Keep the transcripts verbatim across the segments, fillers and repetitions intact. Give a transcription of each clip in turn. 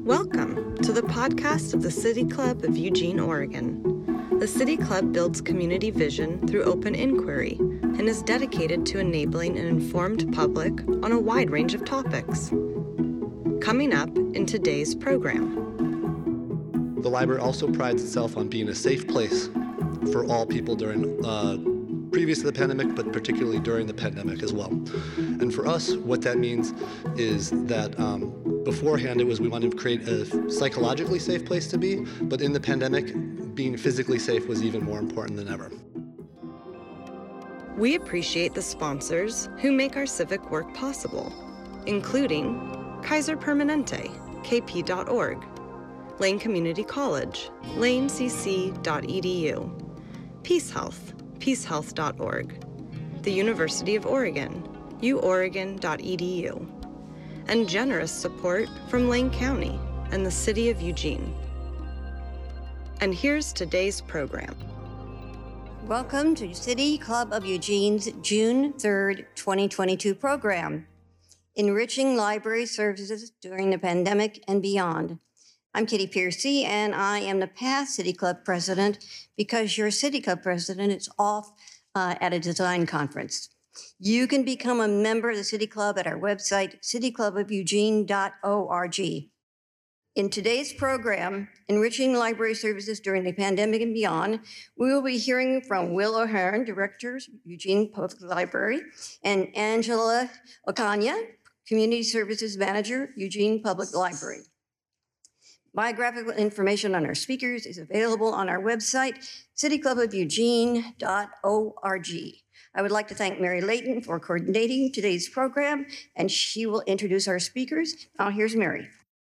Welcome to the podcast of the City Club of Eugene, Oregon. The City Club builds community vision through open inquiry and is dedicated to enabling an informed public on a wide range of topics. Coming up in today's program. The library also prides itself on being a safe place for all people during uh, previous to the pandemic, but particularly during the pandemic as well. And for us, what that means is that um, beforehand it was we wanted to create a psychologically safe place to be, but in the pandemic, being physically safe was even more important than ever. We appreciate the sponsors who make our civic work possible, including Kaiser Permanente, K P dot org, Lane Community College, lane c c dot e d u, Peace Health, peace health dot org, the University of Oregon, u oregon dot e d u, and generous support from Lane County and the City of Eugene. And here's today's program. Welcome to City Club of Eugene's June third, twenty twenty-two program, Enriching Library Services During the Pandemic and Beyond. I'm Kitty Piercy, and I am the past City Club president because your City Club president is off uh, at a design conference. You can become a member of the City Club at our website, city club of eugene dot org. In today's program, Enriching Library Services During the Pandemic and Beyond, we will be hearing from Will O'Haron, Director, Eugene Public Library, and Angela Ocaña, Community Services Manager, Eugene Public Library. Biographical information on our speakers is available on our website, city club of eugene dot org. I would like to thank Mary Layton for coordinating today's program, and she will introduce our speakers. Now, here's Mary.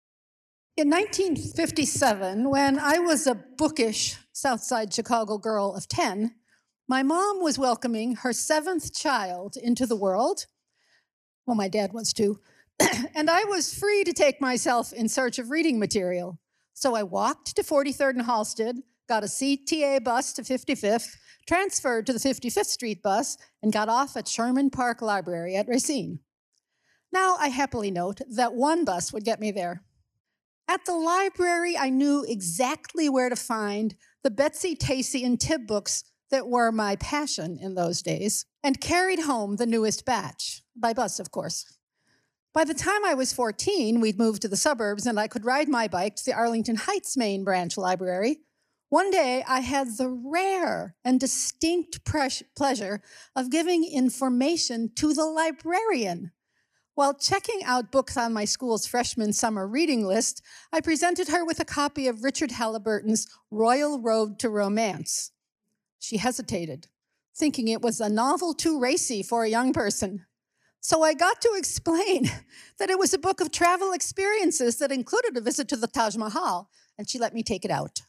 In nineteen fifty-seven, when I was a bookish Southside Chicago girl of ten, my mom was welcoming her seventh child into the world. Well, my dad was too. And I was free to take myself in search of reading material. So I walked to forty-third and Halsted, got a C T A bus to fifty-fifth, transferred to the fifty-fifth Street bus, and got off at Sherman Park Library at Racine. Now, I happily note that one bus would get me there. At the library, I knew exactly where to find the Betsy Tacy and Tibb books that were my passion in those days, and carried home the newest batch, by bus, of course. By the time I was fourteen, we'd moved to the suburbs, and I could ride my bike to the Arlington Heights Main Branch Library. One day, I had the rare and distinct pres- pleasure of giving information to the librarian. While checking out books on my school's freshman summer reading list, I presented her with a copy of Richard Halliburton's Royal Road to Romance. She hesitated, thinking it was a novel too racy for a young person. So I got to explain that it was a book of travel experiences that included a visit to the Taj Mahal, and she let me take it out.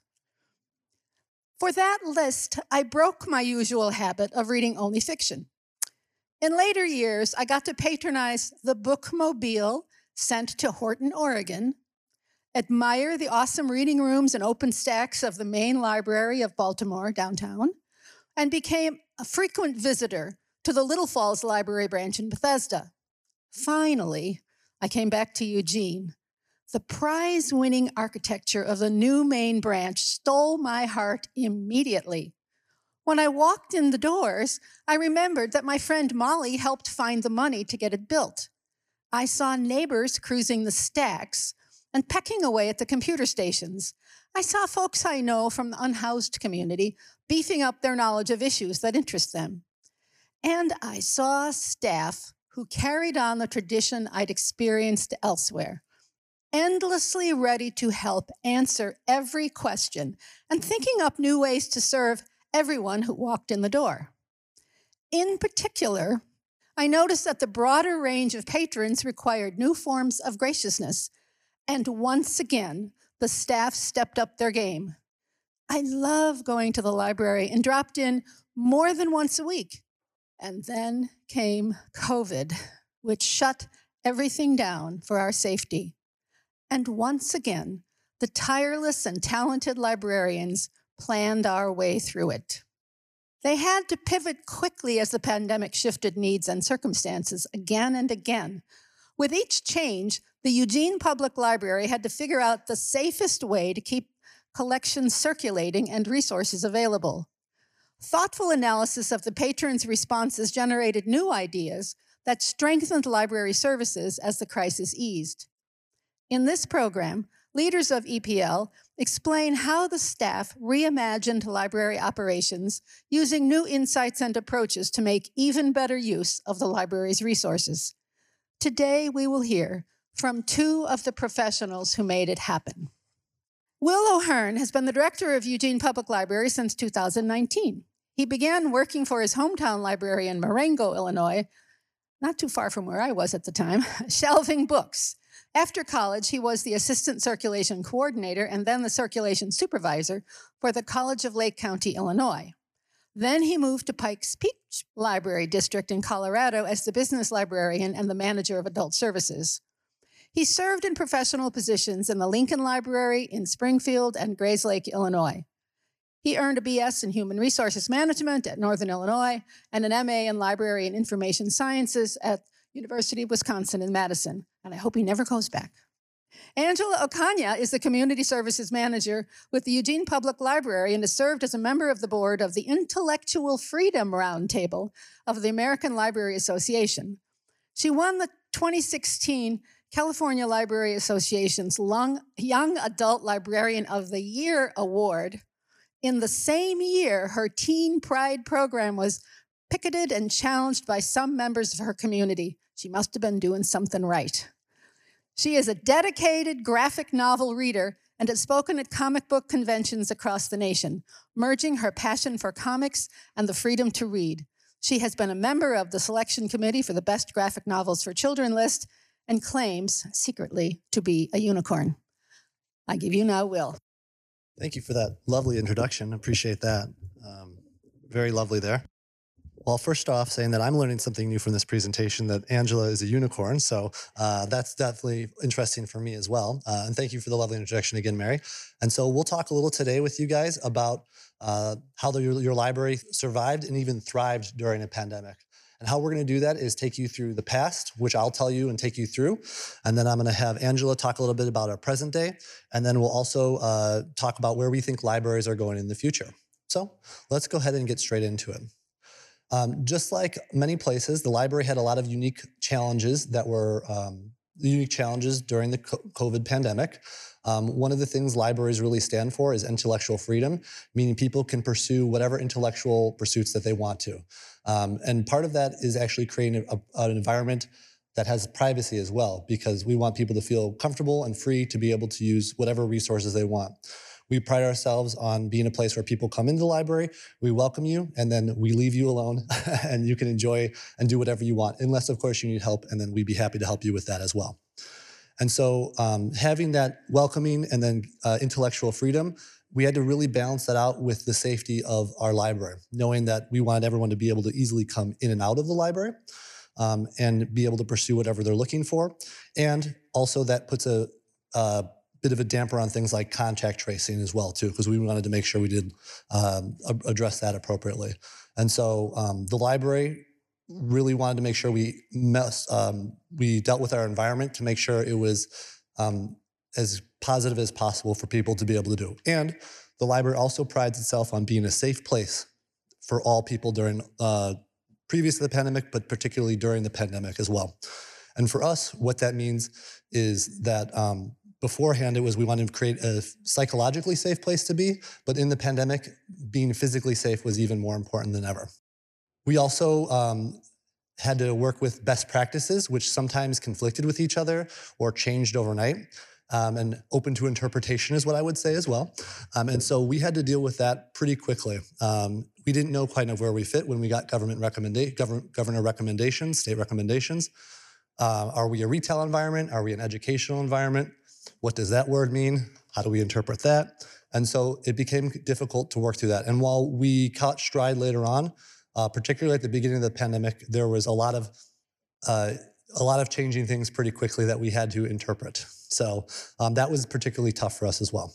For that list, I broke my usual habit of reading only fiction. In later years, I got to patronize the bookmobile sent to Horton, Oregon, admire the awesome reading rooms and open stacks of the main library of Baltimore downtown, and became a frequent visitor to the Little Falls Library branch in Bethesda. Finally, I came back to Eugene. The prize-winning architecture of the new main branch stole my heart immediately. When I walked in the doors, I remembered that my friend Molly helped find the money to get it built. I saw neighbors cruising the stacks and pecking away at the computer stations. I saw folks I know from the unhoused community beefing up their knowledge of issues that interest them. And I saw staff who carried on the tradition I'd experienced elsewhere, endlessly ready to help answer every question and thinking up new ways to serve everyone who walked in the door. In particular, I noticed that the broader range of patrons required new forms of graciousness, and once again, the staff stepped up their game. I love going to the library and dropped in more than once a week. And then came COVID, which shut everything down for our safety. And once again, the tireless and talented librarians planned our way through it. They had to pivot quickly as the pandemic shifted needs and circumstances again and again. With each change, The Eugene Public Library had to figure out the safest way to keep collections circulating and resources available. Thoughtful analysis of the patrons' responses generated new ideas that strengthened library services as the crisis eased. In this program, leaders of E P L explain how the staff reimagined library operations using new insights and approaches to make even better use of the library's resources. Today, we will hear from two of the professionals who made it happen. Will O'Hearn has been the director of Eugene Public Library since two thousand nineteen. He began working for his hometown library in Marengo, Illinois, not too far from where I was at the time, shelving books. After college, he was the assistant circulation coordinator and then the circulation supervisor for the College of Lake County, Illinois. Then he moved to Pikes Peak Library District in Colorado as the business librarian and the manager of adult services. He served in professional positions in the Lincoln Library in Springfield and Grayslake, Illinois. He earned a B S in Human Resources Management at Northern Illinois and an M A in Library and Information Sciences at University of Wisconsin in Madison, and I hope he never goes back. Angela Ocaña is the Community Services Manager with the Eugene Public Library and has served as a member of the board of the Intellectual Freedom Roundtable of the American Library Association. She won the twenty sixteen California Library Association's Young Adult Librarian of the Year Award. In the same year, her Teen Pride program was picketed and challenged by some members of her community. She must have been doing something right. She is a dedicated graphic novel reader and has spoken at comic book conventions across the nation, merging her passion for comics and the freedom to read. She has been a member of the selection committee for the Best Graphic Novels for Children list and claims, secretly, to be a unicorn. I give you now, Will. Thank you for that lovely introduction. Appreciate that. Um, very lovely there. Well, first off, saying that I'm learning something new from this presentation, that Angela is a unicorn, so uh, that's definitely interesting for me as well. Uh, and thank you for the lovely introduction again, Mary. And so we'll talk a little today with you guys about uh, how the, your, your library survived and even thrived during a pandemic. And how we're going to do that is take you through the past, which I'll tell you and take you through. And then I'm going to have Angela talk a little bit about our present day. And then we'll also uh, talk about where we think libraries are going in the future. So let's go ahead and get straight into it. Um, just like many places, the library had a lot of unique challenges that were um, unique challenges during the COVID pandemic. Um, one of the things libraries really stand for is intellectual freedom, meaning people can pursue whatever intellectual pursuits that they want to. Um, and part of that is actually creating a, an environment that has privacy as well, because we want people to feel comfortable and free to be able to use whatever resources they want. We pride ourselves on being a place where people come into the library, we welcome you, and then we leave you alone, and you can enjoy and do whatever you want, unless, of course, you need help, and then we'd be happy to help you with that as well. And so um, having that welcoming and then uh, intellectual freedom, we had to really balance that out with the safety of our library, knowing that we wanted everyone to be able to easily come in and out of the library um, and be able to pursue whatever they're looking for. And also that puts a, a bit of a damper on things like contact tracing as well, too, because we wanted to make sure we did um, address that appropriately. And so um, the library really wanted to make sure we mess, um, we dealt with our environment to make sure it was um, as positive as possible for people to be able to do. And the library also prides itself on being a safe place for all people during, uh, previous to the pandemic, but particularly during the pandemic as well. And for us, what that means is that um, beforehand, it was we wanted to create a psychologically safe place to be, but in the pandemic, being physically safe was even more important than ever. We also um, had to work with best practices, which sometimes conflicted with each other or changed overnight. Um, and open to interpretation is what I would say as well. Um, and so we had to deal with that pretty quickly. Um, we didn't know quite of where we fit when we got government recommenda- governor, governor recommendations, state recommendations. Uh, are we a retail environment? Are we an educational environment? What does that word mean? How do we interpret that? And so it became difficult to work through that. And while we caught stride later on, uh, particularly at the beginning of the pandemic, there was a lot of uh, a lot of changing things pretty quickly that we had to interpret. So um, that was particularly tough for us as well.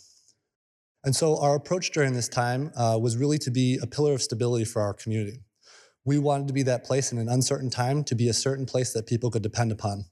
And so our approach during this time uh, was really to be a pillar of stability for our community. We wanted to be that place in an uncertain time, to be a certain place that people could depend upon.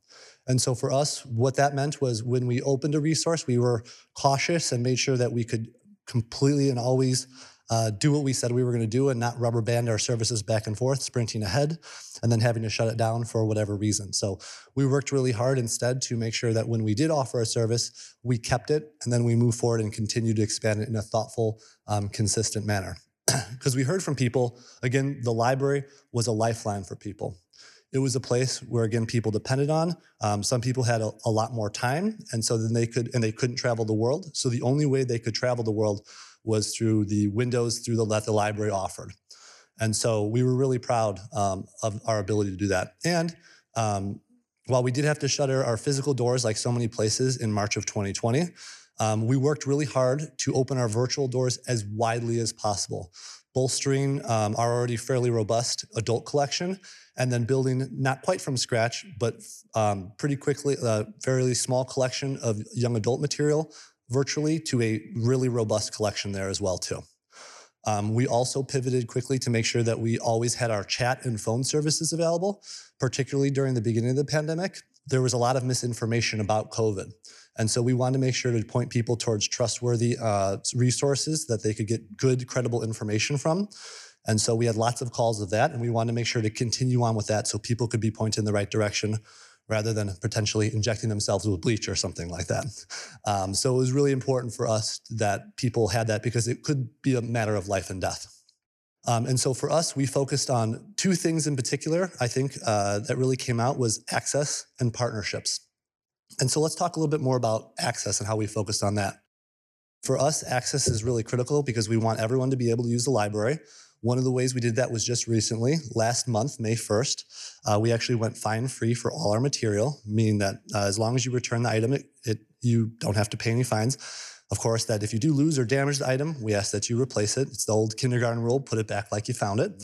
And so for us, what that meant was when we opened a resource, we were cautious and made sure that we could completely and always uh, do what we said we were going to do and not rubber band our services back and forth, sprinting ahead, and then having to shut it down for whatever reason. So we worked really hard instead to make sure that when we did offer a service, we kept it, and then we moved forward and continued to expand it in a thoughtful, um, consistent manner. Because we heard from people, again, the library was a lifeline for people. It was a place where, again, people depended on. Um, some people had a, a lot more time, and so then they could, and they couldn't travel the world. So the only way they could travel the world was through the windows through the that the library offered. And so we were really proud um, of our ability to do that. And um, while we did have to shutter our physical doors like so many places in March of twenty twenty, um, we worked really hard to open our virtual doors as widely as possible, bolstering um, our already fairly robust adult collection, and then building, not quite from scratch, but um, pretty quickly, a fairly small collection of young adult material virtually to a really robust collection there as well too. Um, we also pivoted quickly to make sure that we always had our chat and phone services available, particularly during the beginning of the pandemic. There was a lot of misinformation about COVID. And so we wanted to make sure to point people towards trustworthy uh, resources that they could get good, credible information from. And so we had lots of calls of that, and we wanted to make sure to continue on with that so people could be pointed in the right direction rather than potentially injecting themselves with bleach or something like that. Um, so it was really important for us that people had that because it could be a matter of life and death. Um, and so for us, we focused on two things in particular, I think, uh, that really came out was access and partnerships. And so let's talk a little bit more about access and how we focused on that. For us, access is really critical because we want everyone to be able to use the library. One of the ways we did that was just recently, last month, May first, uh, we actually went fine-free for all our material, meaning that uh, as long as you return the item, it, it, you don't have to pay any fines. Of course, that if you do lose or damage the item, we ask that you replace it. It's the old kindergarten rule, put it back like you found it.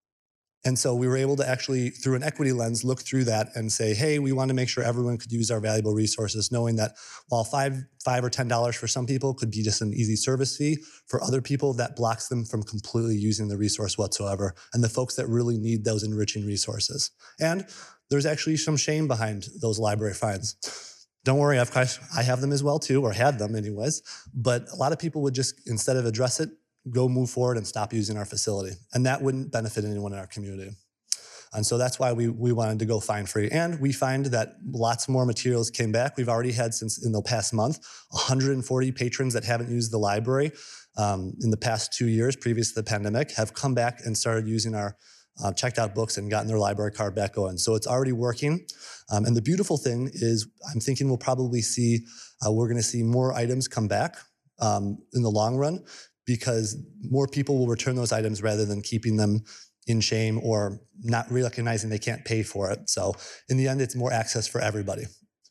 And so we were able to actually, through an equity lens, look through that and say, hey, we want to make sure everyone could use our valuable resources, knowing that while five, five or ten dollars for some people could be just an easy service fee, for other people, that blocks them from completely using the resource whatsoever, and the folks that really need those enriching resources. And there's actually some shame behind those library fines. Don't worry, I've, I have them as well too, or had them anyways, but a lot of people would just, instead of address it, go move forward and stop using our facility. And that wouldn't benefit anyone in our community. And so that's why we, we wanted to go fine free. And we find that lots more materials came back. We've already had, since in the past month, one hundred forty patrons that haven't used the library um, in the past two years previous to the pandemic have come back and started using our uh, checked out books and gotten their library card back going. So it's already working. Um, and the beautiful thing is I'm thinking we'll probably see, uh, we're gonna see more items come back um, in the long run, because more people will return those items rather than keeping them in shame or not recognizing they can't pay for it. So in the end, it's more access for everybody.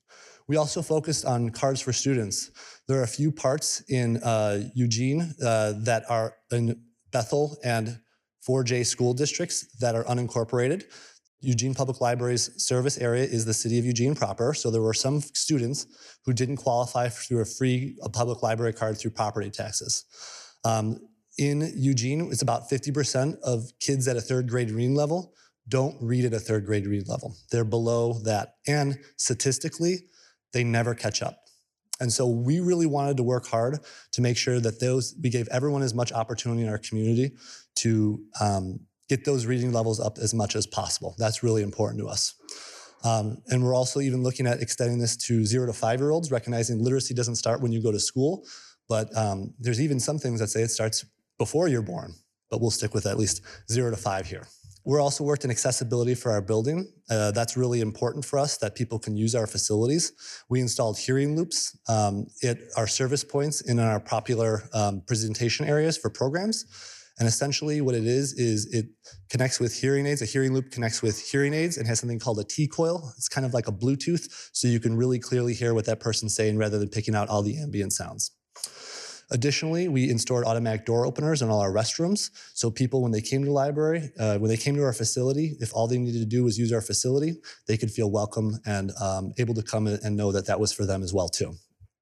We also focused on cards for students. There are a few parts in uh, Eugene uh, that are in Bethel and four J school districts that are unincorporated. Eugene Public Library's service area is the city of Eugene proper, so there were some students who didn't qualify through a free a public library card through property taxes. Um, in Eugene, it's about fifty percent of kids at a third grade reading level don't read at a third grade reading level. They're below that. And statistically, they never catch up. And so we really wanted to work hard to make sure that those, we gave everyone as much opportunity in our community to um, get those reading levels up as much as possible. That's really important to us. Um, and we're also even looking at extending this to zero to five-year-olds, recognizing literacy doesn't start when you go to school, but um, there's even some things that say it starts before you're born, but we'll stick with at least zero to five here. We're also worked in accessibility for our building. Uh, that's really important for us, that people can use our facilities. We installed hearing loops um, at our service points in our popular um, presentation areas for programs. And essentially what it is, is it connects with hearing aids. A hearing loop connects with hearing aids and has something called a T-coil. It's kind of like a Bluetooth, so you can really clearly hear what that person's saying rather than picking out all the ambient sounds. Additionally, we installed automatic door openers in all our restrooms. So people, when they came to the library, uh, when they came to our facility, if all they needed to do was use our facility, they could feel welcome and um, able to come and know that that was for them as well too.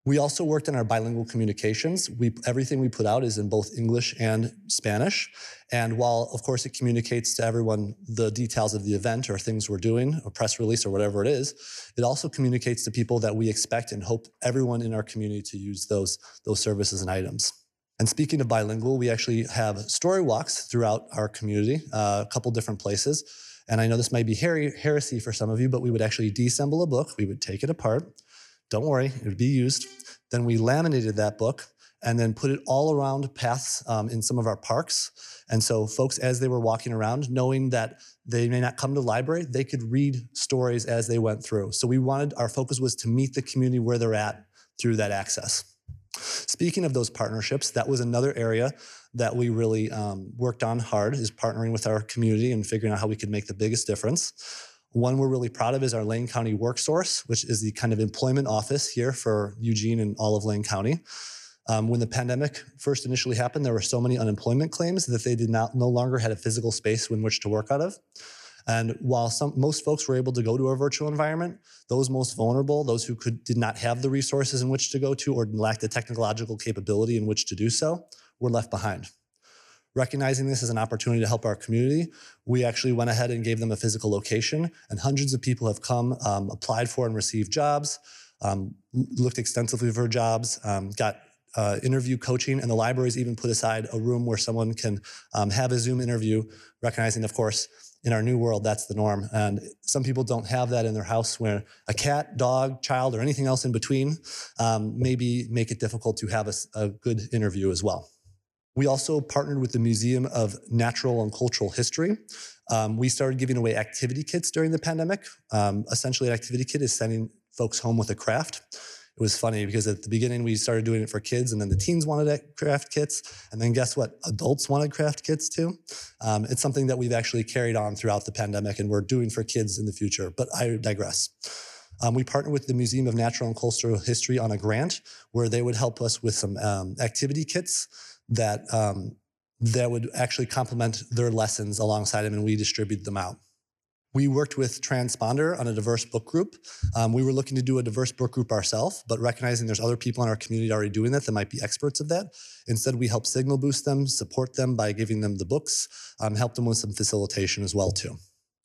We also worked on our bilingual communications. We, everything we put out is in both English and Spanish. And while, of course, it communicates to everyone the details of the event or things we're doing, a press release or whatever it is, it also communicates to people that we expect and hope everyone in our community to use those, those services and items. And speaking of bilingual, we actually have story walks throughout our community, uh, a couple different places. And I know this might be her- heresy for some of you, but we would actually deassemble a book. We would take it apart. Don't worry, it would be used. Then we laminated that book and then put it all around paths um, in some of our parks. And so folks, as they were walking around, knowing that they may not come to the library, they could read stories as they went through. So we wanted, our focus was to meet the community where they're at through that access. Speaking of those partnerships, that was another area that we really um, worked on hard, is partnering with our community and figuring out how we could make the biggest difference. One we're really proud of is our Lane County WorkSource, which is the kind of employment office here for Eugene and all of Lane County. Um, when the pandemic first initially happened, there were so many unemployment claims that they did not no longer had a physical space in which to work out of. And while some, most folks were able to go to a virtual environment, those most vulnerable, those who could did not have the resources in which to go to or lacked the technological capability in which to do so, were left behind. Recognizing this as an opportunity to help our community, we actually went ahead and gave them a physical location, and hundreds of people have come, um, applied for and received jobs, um, looked extensively for jobs, um, got uh, interview coaching, and the library's even put aside a room where someone can um, have a Zoom interview, recognizing, of course, in our new world, that's the norm. And some people don't have that in their house where a cat, dog, child, or anything else in between um, maybe make it difficult to have a, a good interview as well. We also partnered with the Museum of Natural and Cultural History. Um, we started giving away activity kits during the pandemic. Um, essentially, an activity kit is sending folks home with a craft. It was funny because at the beginning we started doing it for kids, and then the teens wanted craft kits, and then guess what? Adults wanted craft kits too. Um, it's something that we've actually carried on throughout the pandemic, and we're doing for kids in the future, but I digress. Um, we partnered with the Museum of Natural and Cultural History on a grant where they would help us with some um, activity kits that um, that would actually complement their lessons alongside them, and we distribute them out. We worked with Transponder on a diverse book group. Um, we were looking to do a diverse book group ourselves, but recognizing there's other people in our community already doing that that might be experts of that. Instead, we help signal boost them, support them by giving them the books, um, help them with some facilitation as well too.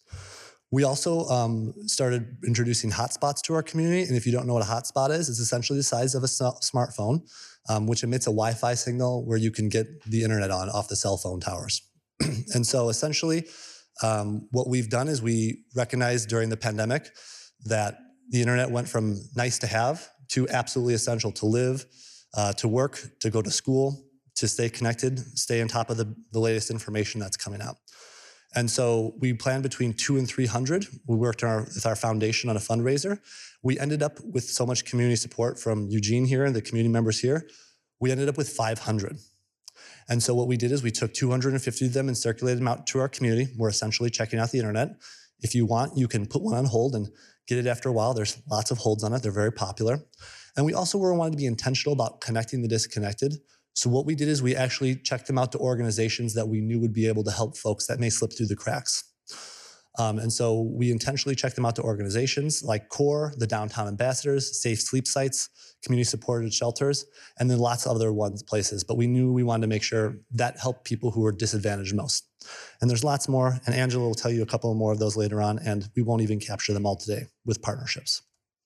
We also um, started introducing hotspots to our community, and if you don't know what a hotspot is, it's essentially the size of a smartphone, um, which emits a Wi-Fi signal where you can get the internet on off the cell phone towers. And so essentially, um, what we've done is we recognized during the pandemic that the internet went from nice to have to absolutely essential to live, uh, to work, to go to school, to stay connected, stay on top of the, the latest information that's coming out. And so we planned between two and three hundred. We worked our, with our foundation on a fundraiser. We ended up with so much community support from Eugene here and the community members here. We ended up with five hundred. And so what we did is we took two hundred fifty of them and circulated them out to our community. We're essentially checking out the internet. If you want, you can put one on hold and get it after a while. There's lots of holds on it. They're very popular. And we also were wanted to be intentional about connecting the disconnected. So what we did is we actually checked them out to organizations that we knew would be able to help folks that may slip through the cracks. Um, and so we intentionally checked them out to organizations like CORE, the Downtown Ambassadors, Safe Sleep Sites, community supported shelters, and then lots of other ones places. But we knew we wanted to make sure that helped people who were disadvantaged most. And there's lots more, and Angela will tell you a couple more of those later on, and we won't even capture them all today with partnerships.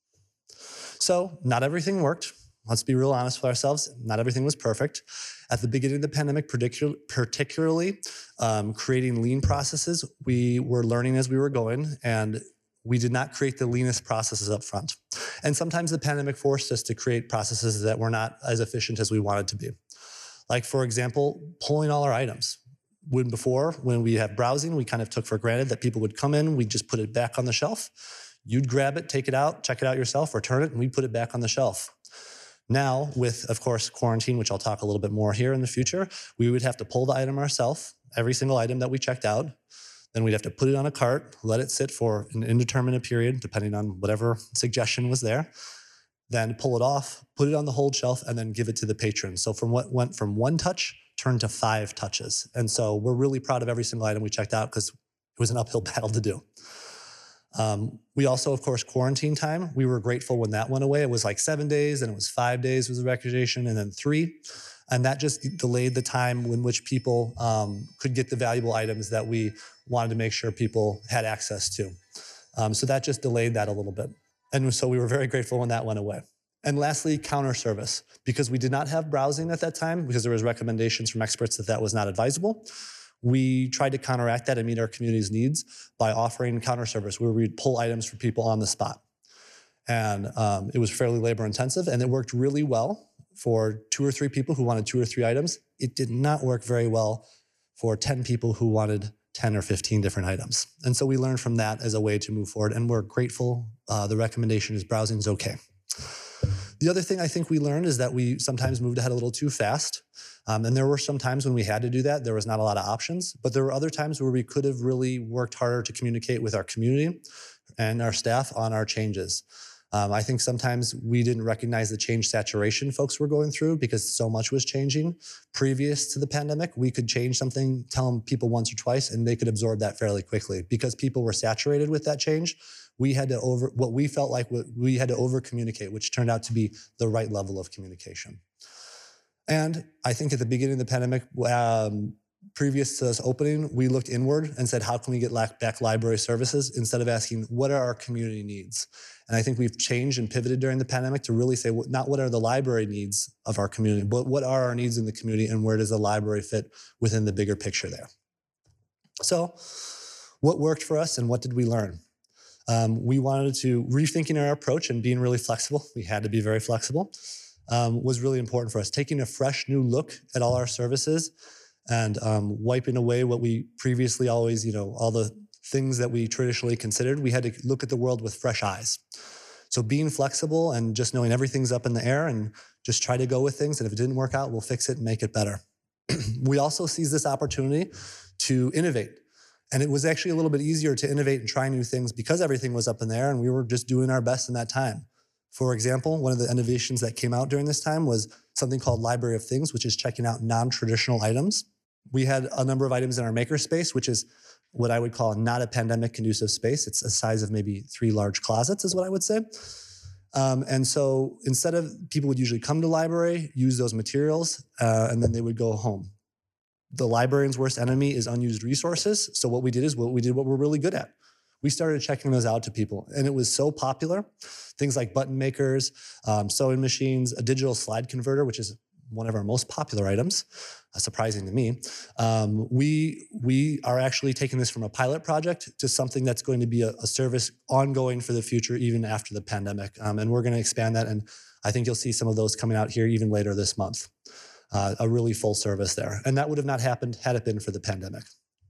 So not everything worked. Let's be real honest with ourselves. Not everything was perfect. At the beginning of the pandemic, particular, particularly um, creating lean processes, we were learning as we were going, and we did not create the leanest processes up front. And sometimes the pandemic forced us to create processes that were not as efficient as we wanted to be. Like, for example, pulling all our items. When before, when we have browsing, we kind of took for granted that people would come in, we'd just put it back on the shelf. You'd grab it, take it out, check it out yourself, return it, and we'd put it back on the shelf. Now, with, of course, quarantine, which I'll talk a little bit more here in the future, we would have to pull the item ourselves, every single item that we checked out. Then we'd have to put it on a cart, let it sit for an indeterminate period, depending on whatever suggestion was there. Then pull it off, put it on the hold shelf, and then give it to the patron. So from what went from one touch, turned to five touches. And so we're really proud of every single item we checked out because it was an uphill battle to do. Um, we also, of course, quarantine time. We were grateful when that went away. It was like seven days, and it was five days was the recommendation, and then three. And that just delayed the time in which people um, could get the valuable items that we wanted to make sure people had access to. Um, so that just delayed that a little bit. And so we were very grateful when that went away. And lastly, counter service. Because we did not have browsing at that time, because there was recommendations from experts that that was not advisable, we tried to counteract that and meet our community's needs by offering counter service, where we'd pull items for people on the spot. And um, it was fairly labor intensive, and it worked really well for two or three people who wanted two or three items. It did not work very well for ten people who wanted ten or fifteen different items. And so we learned from that as a way to move forward, and we're grateful. Uh, the recommendation is browsing is okay. The other thing I think we learned is that we sometimes moved ahead a little too fast. Um, and there were some times when we had to do that. There was not a lot of options, but there were other times where we could have really worked harder to communicate with our community and our staff on our changes. Um, I think sometimes we didn't recognize the change saturation folks were going through because so much was changing. Previous to the pandemic, we could change something, tell them people once or twice, and they could absorb that fairly quickly. Because people were saturated with that change, we had to over, what we felt like we had to over communicate, which turned out to be the right level of communication. And I think at the beginning of the pandemic, um, previous to us opening, we looked inward and said, how can we get back library services, instead of asking, what are our community needs? And I think we've changed and pivoted during the pandemic to really say, not what are the library needs of our community, but what are our needs in the community, and where does the library fit within the bigger picture there? So what worked for us and what did we learn? Um, we wanted to, rethinking our approach and being really flexible, we had to be very flexible, um, was really important for us. Taking a fresh new look at all our services and um, wiping away what we previously always, you know, all the things that we traditionally considered. We had to look at the world with fresh eyes. So being flexible and just knowing everything's up in the air and just try to go with things. And if it didn't work out, we'll fix it and make it better. We also seized this opportunity to innovate. And it was actually a little bit easier to innovate and try new things because everything was up in the air and we were just doing our best in that time. For example, one of the innovations that came out during this time was something called Library of Things, which is checking out non-traditional items. We had a number of items in our makerspace, which is what I would call not a pandemic conducive space. It's a size of maybe three large closets is what I would say. Um, and so instead of, people would usually come to library, use those materials, uh, and then they would go home. The librarian's worst enemy is unused resources. So what we did is what we did what we're really good at. We started checking those out to people, and it was so popular. Things like button makers, um, sewing machines, a digital slide converter, which is one of our most popular items, uh, surprising to me. Um, we, we are actually taking this from a pilot project to something that's going to be a, a service ongoing for the future, even after the pandemic. Um, and we're going to expand that, and I think you'll see some of those coming out here even later this month. Uh, a really full service there. And that would have not happened had it been for the pandemic.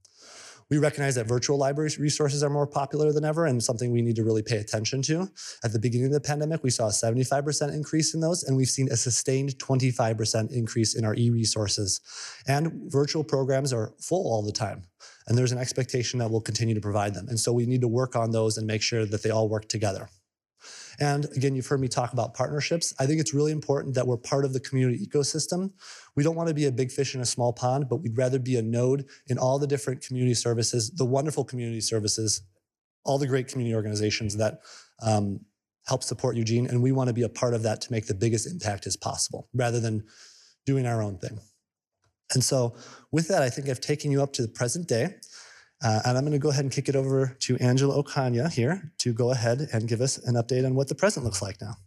We recognize that virtual library resources are more popular than ever and something we need to really pay attention to. At the beginning of the pandemic, we saw a seventy-five percent increase in those, and we've seen a sustained twenty-five percent increase in our e-resources. And virtual programs are full all the time, and there's an expectation that we'll continue to provide them. And so we need to work on those and make sure that they all work together. And again, you've heard me talk about partnerships. I think it's really important that we're part of the community ecosystem. We don't want to be a big fish in a small pond, but we'd rather be a node in all the different community services, the wonderful community services, all the great community organizations that um, help support Eugene. And we want to be a part of that to make the biggest impact as possible, rather than doing our own thing. And so with that, I think I've taken you up to the present day. Uh, and I'm going to go ahead and kick it over to Angela Ocaña here to go ahead and give us an update on what the present looks like now.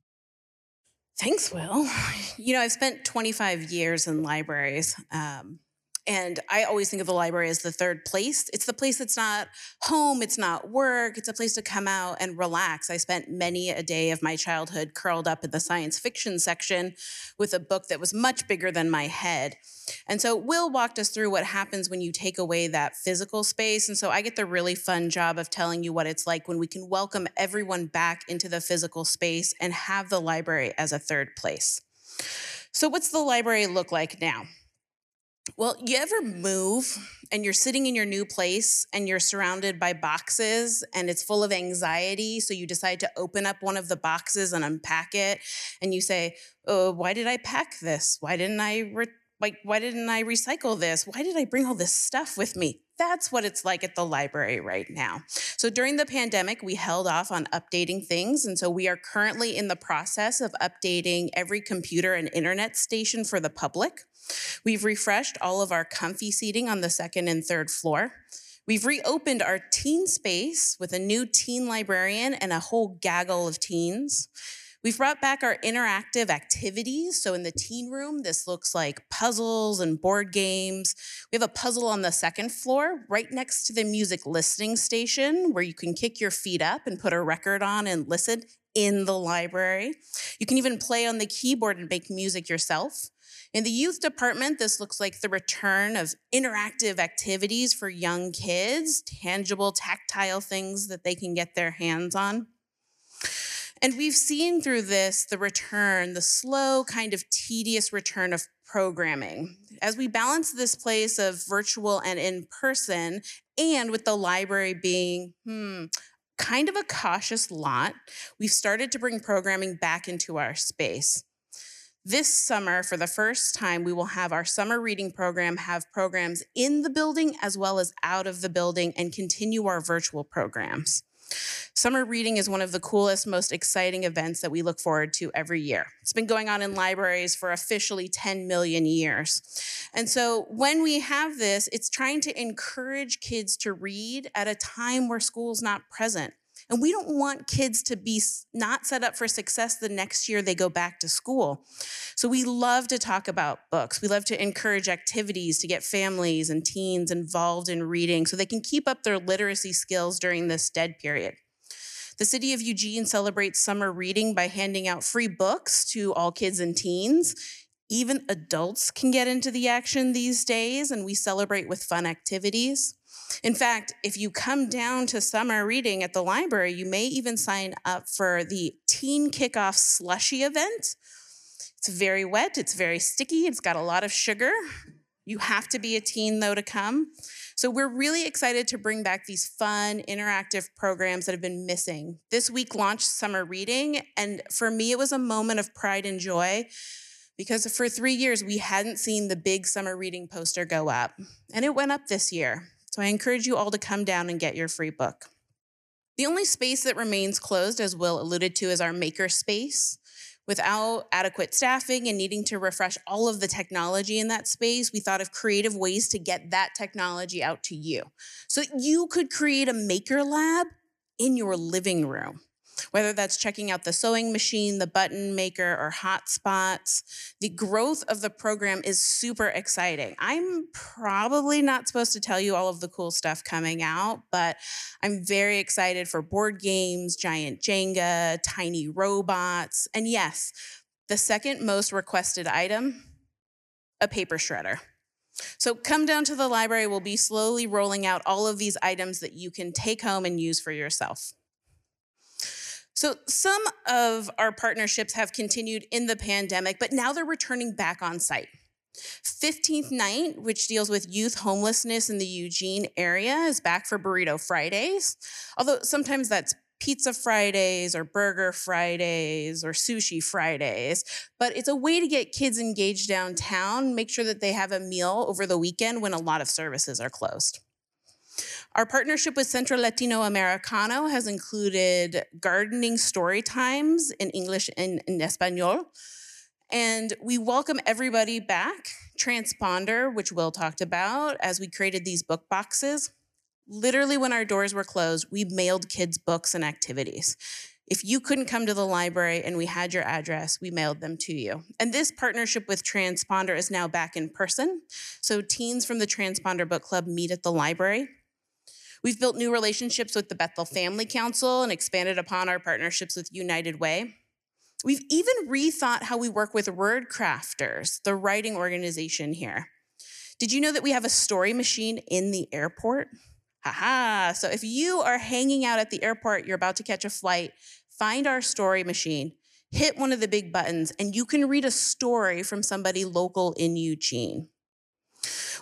Thanks, Will. You know, I've spent twenty-five years in libraries, um, and I always think of the library as the third place. It's the place that's not home, it's not work, it's a place to come out and relax. I spent many a day of my childhood curled up in the science fiction section with a book that was much bigger than my head. And so Will walked us through what happens when you take away that physical space. And so I get the really fun job of telling you what it's like when we can welcome everyone back into the physical space and have the library as a third place. So what's the library look like now? Well, you ever move and you're sitting in your new place and you're surrounded by boxes and it's full of anxiety, so you decide to open up one of the boxes and unpack it, and you say, oh, why did I pack this? Why didn't I re- like, why didn't I recycle this? Why did I bring all this stuff with me? That's what it's like at the library right now. So during the pandemic, we held off on updating things. And so we are currently in the process of updating every computer and internet station for the public. We've refreshed all of our comfy seating on the second and third floor. We've reopened our teen space with a new teen librarian and a whole gaggle of teens. We've brought back our interactive activities. So in the teen room, this looks like puzzles and board games. We have a puzzle on the second floor right next to the music listening station where you can kick your feet up and put a record on and listen in the library. You can even play on the keyboard and make music yourself. In the youth department, this looks like the return of interactive activities for young kids, tangible, tactile things that they can get their hands on. And we've seen through this the return, the slow, kind of tedious return of programming. As we balance this place of virtual and in person, and with the library being, hmm, kind of a cautious lot, we've started to bring programming back into our space. This summer, for the first time, we will have our summer reading program have programs in the building as well as out of the building and continue our virtual programs. Summer reading is one of the coolest, most exciting events that we look forward to every year. It's been going on in libraries for officially ten million years. And so when we have this, it's trying to encourage kids to read at a time where school's not present. And we don't want kids to be not set up for success the next year they go back to school. So we love to talk about books. We love to encourage activities to get families and teens involved in reading so they can keep up their literacy skills during this dead period. The city of Eugene celebrates summer reading by handing out free books to all kids and teens. Even adults can get into the action these days, and we celebrate with fun activities. In fact, if you come down to summer reading at the library, you may even sign up for the Teen Kickoff Slushy event. It's very wet, it's very sticky, it's got a lot of sugar. You have to be a teen, though, to come. So we're really excited to bring back these fun, interactive programs that have been missing. This week launched summer reading, and for me, it was a moment of pride and joy because for three years, we hadn't seen the big summer reading poster go up, and it went up this year. So I encourage you all to come down and get your free book. The only space that remains closed, as Will alluded to, is our maker space. Without adequate staffing and needing to refresh all of the technology in that space, we thought of creative ways to get that technology out to you. So you could create a maker lab in your living room, whether that's checking out the sewing machine, the button maker, or hotspots. The growth of the program is super exciting. I'm probably not supposed to tell you all of the cool stuff coming out, but I'm very excited for board games, giant Jenga, tiny robots, and yes, the second most requested item, a paper shredder. So come down to the library. We'll be slowly rolling out all of these items that you can take home and use for yourself. So some of our partnerships have continued in the pandemic, but now they're returning back on site. fifteenth Night, which deals with youth homelessness in the Eugene area, is back for Burrito Fridays, although sometimes that's Pizza Fridays or Burger Fridays or Sushi Fridays, but it's a way to get kids engaged downtown, make sure that they have a meal over the weekend when a lot of services are closed. Our partnership with Centro Latino Americano has included gardening story times in English and in Espanol. And we welcome everybody back. Transponder, which Will talked about, as we created these book boxes. Literally when our doors were closed, we mailed kids books and activities. If you couldn't come to the library and we had your address, we mailed them to you. And this partnership with Transponder is now back in person. So teens from the Transponder Book Club meet at the library. We've built new relationships with the Bethel Family Council and expanded upon our partnerships with United Way. We've even rethought how we work with Word Crafters, the writing organization here. Did you know that we have a story machine in the airport? Haha, so if you are hanging out at the airport, you're about to catch a flight, find our story machine, hit one of the big buttons, and you can read a story from somebody local in Eugene.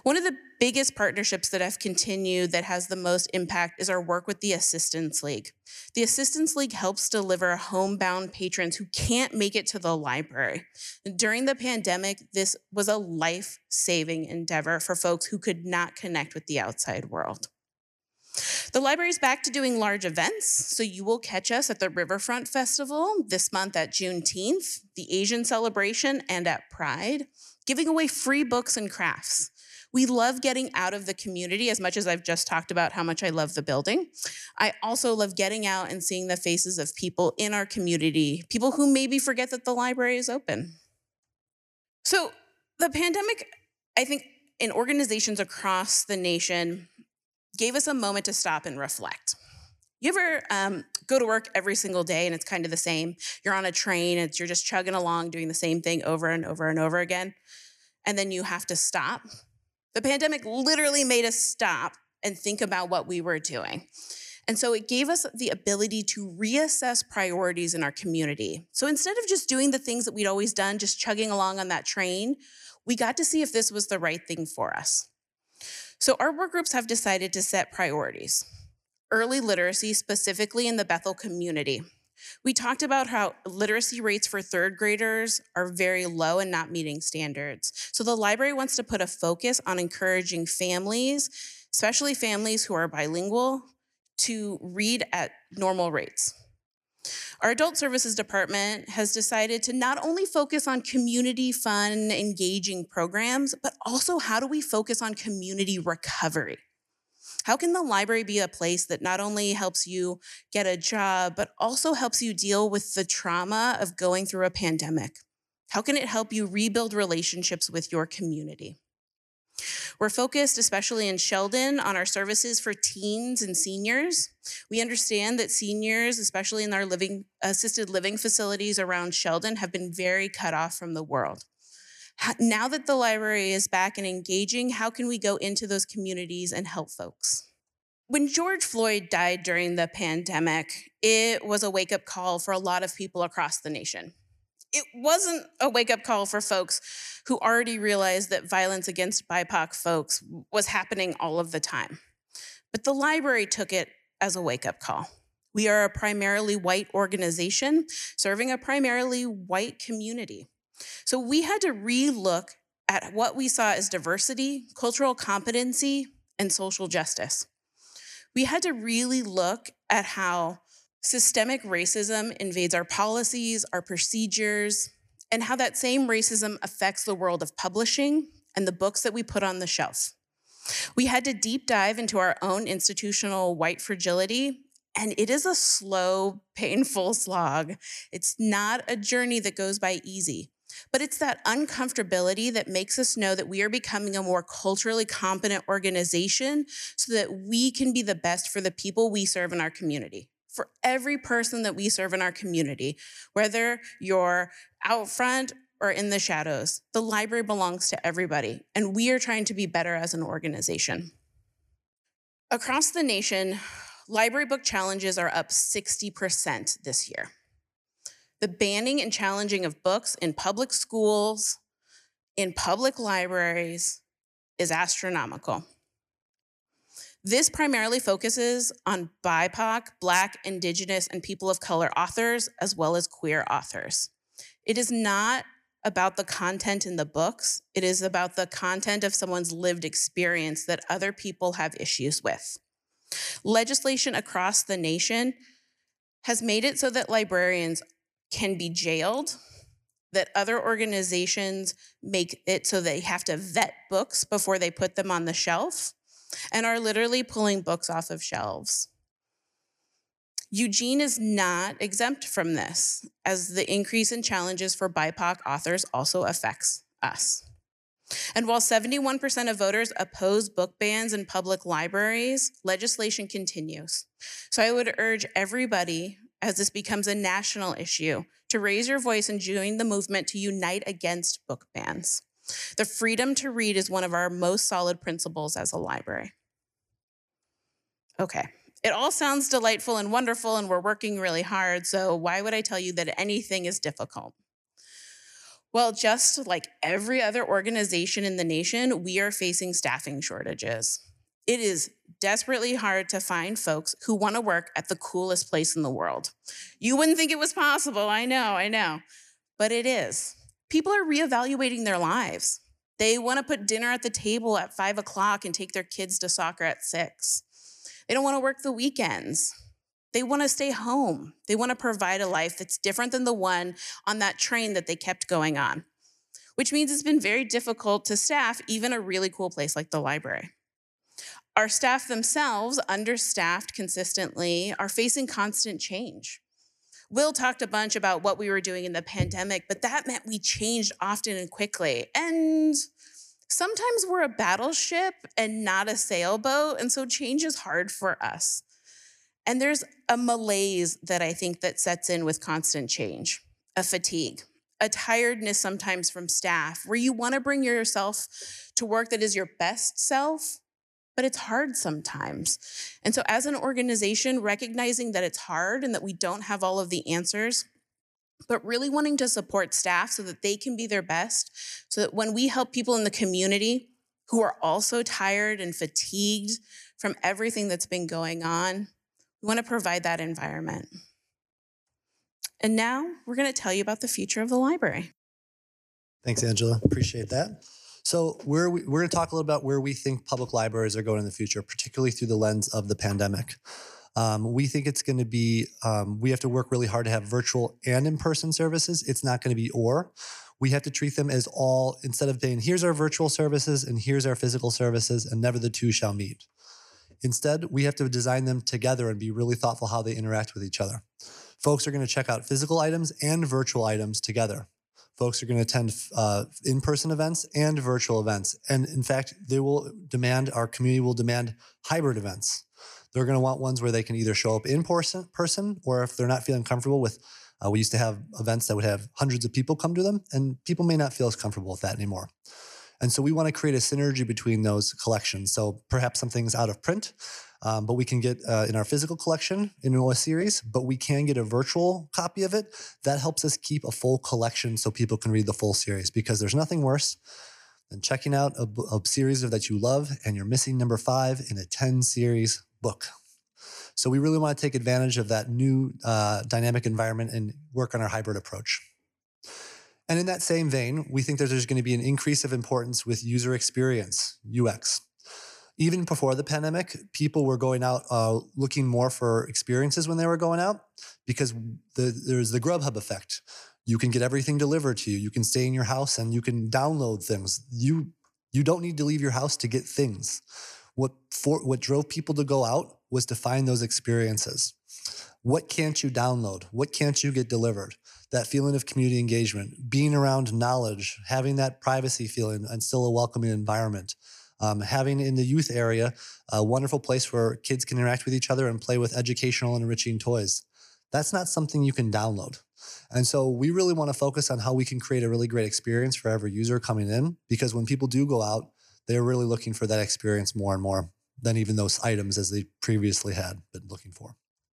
One of the biggest partnerships that have continued that has the most impact is our work with the Assistance League. The Assistance League helps deliver homebound patrons who can't make it to the library. During the pandemic, this was a life-saving endeavor for folks who could not connect with the outside world. The library is back to doing large events, so you will catch us at the Riverfront Festival this month at Juneteenth, the Asian Celebration, and at Pride, giving away free books and crafts. We love getting out of the community as much as I've just talked about how much I love the building. I also love getting out and seeing the faces of people in our community, people who maybe forget that the library is open. So the pandemic, I think, in organizations across the nation, gave us a moment to stop and reflect. You ever um, go to work every single day and it's kind of the same? You're on a train and you're just chugging along doing the same thing over and over and over again, and then you have to stop. The pandemic literally made us stop and think about what we were doing. And so it gave us the ability to reassess priorities in our community. So instead of just doing the things that we'd always done, just chugging along on that train, we got to see if this was the right thing for us. So our work groups have decided to set priorities. Early literacy, specifically in the Bethel community. We talked about how literacy rates for third graders are very low and not meeting standards. So the library wants to put a focus on encouraging families, especially families who are bilingual, to read at normal rates. Our Adult Services Department has decided to not only focus on community fun, engaging programs, but also how do we focus on community recovery? How can the library be a place that not only helps you get a job, but also helps you deal with the trauma of going through a pandemic? How can it help you rebuild relationships with your community? We're focused, especially in Sheldon, on our services for teens and seniors. We understand that seniors, especially in our living, assisted living facilities around Sheldon, have been very cut off from the world. Now that the library is back and engaging, how can we go into those communities and help folks? When George Floyd died during the pandemic, it was a wake-up call for a lot of people across the nation. It wasn't a wake-up call for folks who already realized that violence against B I P O C folks was happening all of the time. But the library took it as a wake-up call. We are a primarily white organization serving a primarily white community. So we had to re-look at what we saw as diversity, cultural competency, and social justice. We had to really look at how systemic racism invades our policies, our procedures, and how that same racism affects the world of publishing and the books that we put on the shelf. We had to deep dive into our own institutional white fragility, and it is a slow, painful slog. It's not a journey that goes by easy. But it's that uncomfortability that makes us know that we are becoming a more culturally competent organization so that we can be the best for the people we serve in our community. For every person that we serve in our community, whether you're out front or in the shadows, the library belongs to everybody, and we are trying to be better as an organization. Across the nation, library book challenges are up sixty percent this year. The banning and challenging of books in public schools, in public libraries, is astronomical. This primarily focuses on B I P O C, Black, Indigenous, and people of color authors, as well as queer authors. It is not about the content in the books. It is about the content of someone's lived experience that other people have issues with. Legislation across the nation has made it so that librarians can be jailed, that other organizations make it so they have to vet books before they put them on the shelf, and are literally pulling books off of shelves. Eugene is not exempt from this, as the increase in challenges for B I P O C authors also affects us. And while seventy-one percent of voters oppose book bans in public libraries, legislation continues. So I would urge everybody, as this becomes a national issue, to raise your voice and join the movement to unite against book bans. The freedom to read is one of our most solid principles as a library. Okay, it all sounds delightful and wonderful, and we're working really hard, so why would I tell you that anything is difficult? Well, just like every other organization in the nation, we are facing staffing shortages. It is desperately hard to find folks who want to work at the coolest place in the world. You wouldn't think it was possible, I know, I know, but it is. People are reevaluating their lives. They want to put dinner at the table at five o'clock and take their kids to soccer at six. They don't want to work the weekends. They want to stay home. They want to provide a life that's different than the one on that train that they kept going on, which means it's been very difficult to staff even a really cool place like the library. Our staff themselves, understaffed consistently, are facing constant change. Will talked a bunch about what we were doing in the pandemic, but that meant we changed often and quickly. And sometimes we're a battleship and not a sailboat, and so change is hard for us. And there's a malaise that I think that sets in with constant change, a fatigue, a tiredness sometimes from staff, where you want to bring yourself to work that is your best self, but it's hard sometimes. And so as an organization, recognizing that it's hard and that we don't have all of the answers, but really wanting to support staff so that they can be their best, so that when we help people in the community who are also tired and fatigued from everything that's been going on, we want to provide that environment. And now we're going to tell you about the future of the library. Thanks, Angela. Appreciate that. So we're, we're going to talk a little about where we think public libraries are going in the future, particularly through the lens of the pandemic. Um, we think it's going to be, um, we have to work really hard to have virtual and in-person services. It's not going to be or. We have to treat them as all, instead of saying, here's our virtual services and here's our physical services, and never the two shall meet. Instead, we have to design them together and be really thoughtful how they interact with each other. Folks are going to check out physical items and virtual items together. Folks are going to attend uh, in-person events and virtual events. And in fact, they will demand, our community will demand hybrid events. They're going to want ones where they can either show up in person, person or if they're not feeling comfortable with, uh, we used to have events that would have hundreds of people come to them, and people may not feel as comfortable with that anymore. And so we want to create a synergy between those collections. So perhaps something's out of print, um, but we can get uh, in our physical collection in a series, but we can get a virtual copy of it. That helps us keep a full collection so people can read the full series, because there's nothing worse than checking out a, a series that you love and you're missing number five in a ten series book. So we really want to take advantage of that new uh, dynamic environment and work on our hybrid approach. And in that same vein, we think that there's going to be an increase of importance with user experience, U X. Even before the pandemic, people were going out uh, looking more for experiences when they were going out, because the, there's the Grubhub effect. You can get everything delivered to you. You can stay in your house and you can download things. You, you don't need to leave your house to get things. What, for, what drove people to go out was to find those experiences. What can't you download? What can't you get delivered? That feeling of community engagement, being around knowledge, having that privacy feeling and still a welcoming environment. Um, having in the youth area a wonderful place where kids can interact with each other and play with educational and enriching toys. That's not something you can download. And so we really want to focus on how we can create a really great experience for every user coming in, because when people do go out, they're really looking for that experience more and more than even those items as they previously had been looking for.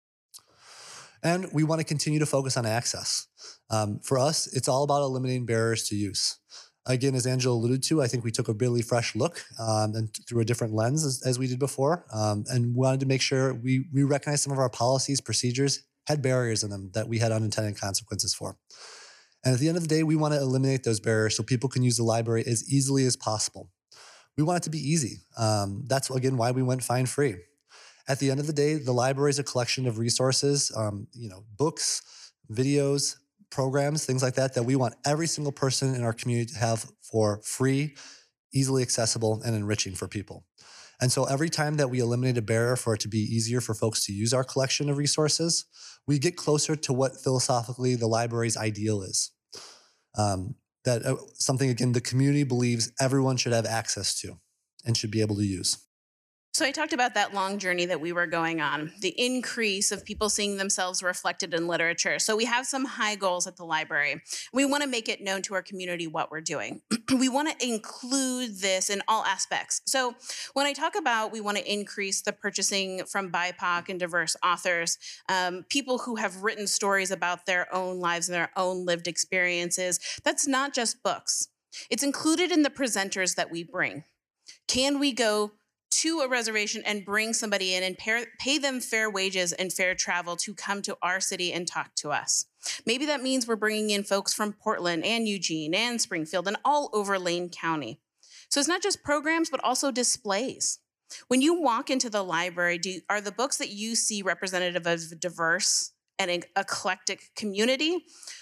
And we want to continue to focus on access. Um, for us, it's all about eliminating barriers to use. Again, as Angela alluded to, I think we took a really fresh look um, and through a different lens as, as we did before, um, and wanted to make sure we, we recognized some of our policies, procedures had barriers in them that we had unintended consequences for. And at the end of the day, we want to eliminate those barriers so people can use the library as easily as possible. We want it to be easy. Um, that's, again, why we went fine free. At the end of the day, the library is a collection of resources, um, you know, books, videos, programs, things like that, that we want every single person in our community to have for free, easily accessible, and enriching for people. And so every time that we eliminate a barrier for it to be easier for folks to use our collection of resources, we get closer to what philosophically the library's ideal is. Um, that uh, something, again, the community believes everyone should have access to and should be able to use. So I talked about that long journey that we were going on, the increase of people seeing themselves reflected in literature. So we have some high goals at the library. We want to make it known to our community what we're doing. We want to include this in all aspects. So when I talk about we want to increase the purchasing from B I P O C and diverse authors, um, people who have written stories about their own lives and their own lived experiences, that's not just books. It's included in the presenters that we bring. Can we go to a reservation and bring somebody in and pay, pay them fair wages and fair travel to come to our city and talk to us? Maybe that means we're bringing in folks from Portland and Eugene and Springfield and all over Lane County. So it's not just programs, but also displays. When you walk into the library, do, are the books that you see representative of a diverse and an eclectic community?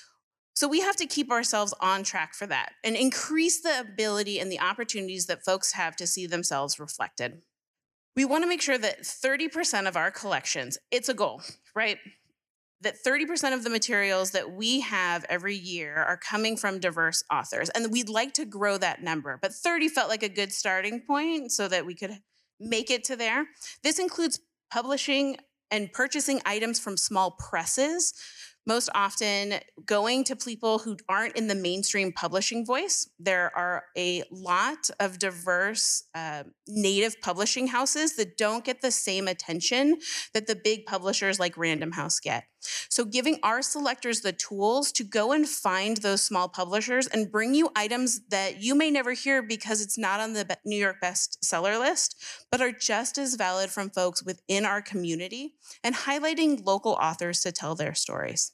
So we have to keep ourselves on track for that and increase the ability and the opportunities that folks have to see themselves reflected. We want to make sure that thirty percent of our collections, it's a goal, right? That thirty percent of the materials that we have every year are coming from diverse authors. And we'd like to grow that number, but thirty felt like a good starting point so that we could make it to there. This includes publishing and purchasing items from small presses, most often going to people who aren't in the mainstream publishing voice. There are a lot of diverse uh, native publishing houses that don't get the same attention that the big publishers like Random House get. So giving our selectors the tools to go and find those small publishers and bring you items that you may never hear because it's not on the New York bestseller list, but are just as valid from folks within our community, and highlighting local authors to tell their stories.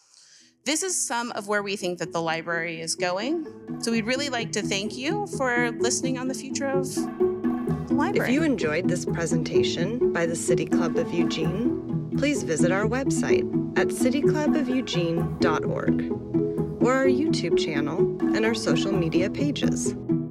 This is some of where we think that the library is going. So we'd really like to thank you for listening on the future of the library. If you enjoyed this presentation by the City Club of Eugene, please visit our website at city club of eugene dot org or our YouTube channel and our social media pages.